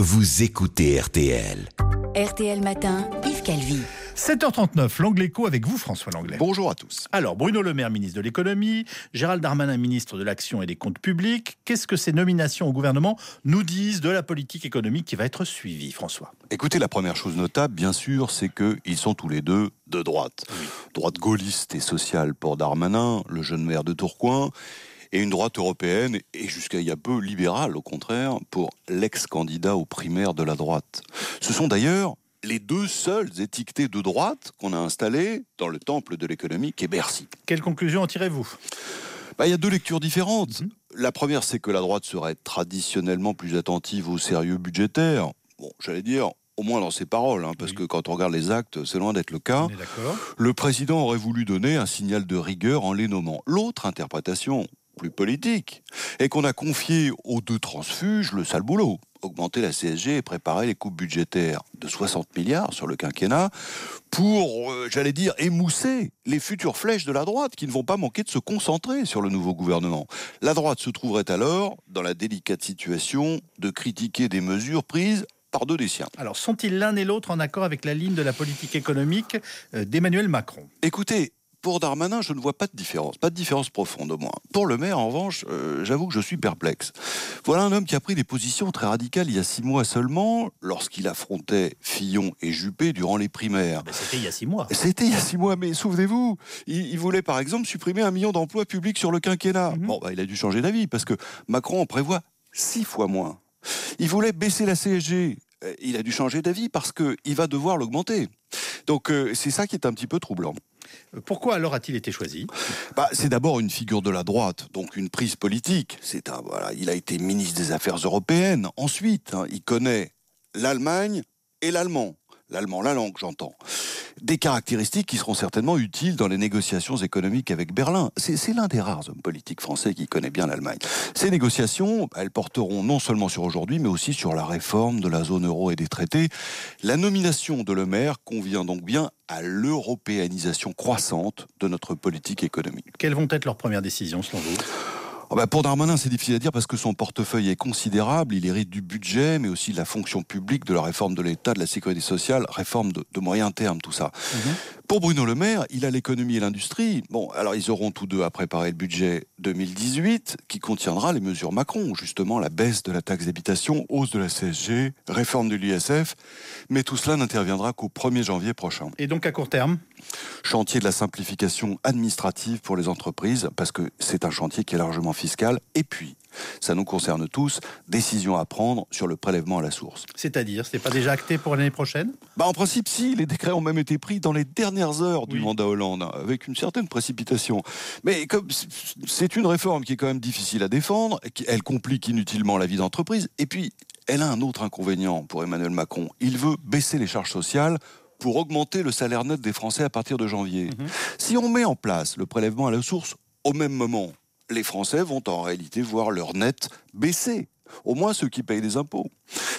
vous écoutez RTL. RTL Matin, Yves Calvi. 7h39, l'Angle Écho avec vous, François Langlais. Bonjour à tous. Alors, Bruno Le Maire, ministre de l'économie, Gérald Darmanin, ministre de l'action et des comptes publics. Qu'est-ce que ces nominations au gouvernement nous disent de la politique économique qui va être suivie, François ? Écoutez, la première chose notable, bien sûr, c'est qu'ils sont tous les deux de droite. Oui. Droite gaulliste et sociale pour Darmanin, le jeune maire de Tourcoing, et une droite européenne, et jusqu'à il y a peu libérale, au contraire, pour l'ex-candidat aux primaires de la droite. Ce sont d'ailleurs les deux seuls étiquetés de droite qu'on a installés dans le temple de l'économie qu'est Bercy. Quelle conclusion en tirez-vous ? Il y a deux lectures différentes. La première, c'est que la droite serait traditionnellement plus attentive au sérieux budgétaire. Bon, j'allais dire, au moins dans ses paroles, parce que quand on regarde les actes, c'est loin d'être le cas. Le président aurait voulu donner un signal de rigueur en les nommant. L'autre interprétation, plus politique, est qu'on a confié aux deux transfuges le sale boulot. Augmenter la CSG et préparer les coupes budgétaires de 60 milliards sur le quinquennat pour, émousser les futures flèches de la droite qui ne vont pas manquer de se concentrer sur le nouveau gouvernement. La droite se trouverait alors dans la délicate situation de critiquer des mesures prises par deux des siens. Alors, sont-ils l'un et l'autre en accord avec la ligne de la politique économique d'Emmanuel Macron ? Écoutez, pour Darmanin, je ne vois pas de différence profonde au moins. Pour Le Maire, en revanche, j'avoue que je suis perplexe. Voilà un homme qui a pris des positions très radicales il y a 6 mois seulement, lorsqu'il affrontait Fillon et Juppé durant les primaires. Mais c'était il y a 6 mois. C'était il y a 6 mois, mais souvenez-vous, il voulait par exemple supprimer 1 million d'emplois publics sur le quinquennat. Il a dû changer d'avis, parce que Macron en prévoit 6 fois moins. Il voulait baisser la CSG. Il a dû changer d'avis parce qu'il va devoir l'augmenter. Donc c'est ça qui est un petit peu troublant. Pourquoi alors a-t-il été choisi ? C'est d'abord une figure de la droite, donc une prise politique. Il a été ministre des Affaires européennes. Ensuite, il connaît l'Allemagne et l'allemand. L'allemand, la langue, j'entends. Des caractéristiques qui seront certainement utiles dans les négociations économiques avec Berlin. C'est l'un des rares hommes politiques français qui connaît bien l'Allemagne. Ces négociations, elles porteront non seulement sur aujourd'hui, mais aussi sur la réforme de la zone euro et des traités. La nomination de Le Maire convient donc bien à l'européanisation croissante de notre politique économique. Quelles vont être leurs premières décisions, selon vous ? Pour Darmanin, c'est difficile à dire parce que son portefeuille est considérable. Il hérite du budget, mais aussi de la fonction publique, de la réforme de l'État, de la sécurité sociale, réforme de moyen terme, tout ça. Pour Bruno Le Maire, il a l'économie et l'industrie. Ils auront tous deux à préparer le budget 2018, qui contiendra les mesures Macron, justement la baisse de la taxe d'habitation, hausse de la CSG, réforme de l'ISF. Mais tout cela n'interviendra qu'au 1er janvier prochain. Et donc à court terme ? Chantier de la simplification administrative pour les entreprises, parce que c'est un chantier qui est largement fiscal. Et puis, ça nous concerne tous, décision à prendre sur le prélèvement à la source. C'est-à-dire, c'est pas déjà acté pour l'année prochaine ? En principe, si. Les décrets ont même été pris dans les dernières heures du mandat Hollande, avec une certaine précipitation. Mais comme c'est une réforme qui est quand même difficile à défendre, elle complique inutilement la vie d'entreprise, et puis elle a un autre inconvénient pour Emmanuel Macron. Il veut baisser les charges sociales pour augmenter le salaire net des Français à partir de janvier. Si on met en place le prélèvement à la source au même moment, les Français vont en réalité voir leur net baisser. Au moins ceux qui payent des impôts.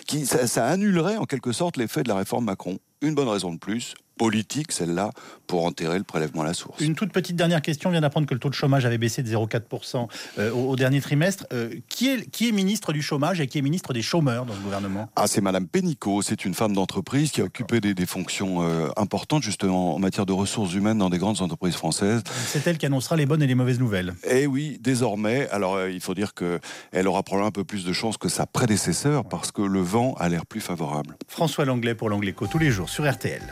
Ça annulerait en quelque sorte l'effet de la réforme Macron. Une bonne raison de plus, politique celle-là, pour enterrer le prélèvement à la source. Une toute petite dernière question. On vient d'apprendre que le taux de chômage avait baissé de 0,4% au dernier trimestre. Qui est ministre du chômage et qui est ministre des chômeurs dans le gouvernement ? C'est Madame Pénicaud. C'est une femme d'entreprise qui a occupé des fonctions importantes justement en matière de ressources humaines dans des grandes entreprises françaises. C'est elle qui annoncera les bonnes et les mauvaises nouvelles. Eh oui, désormais. Alors il faut dire qu'elle aura probablement un peu plus de chance que sa prédécesseur parce que le vent a l'air plus favorable. François Langlais pour l'Angle Écho tous les jours sur RTL.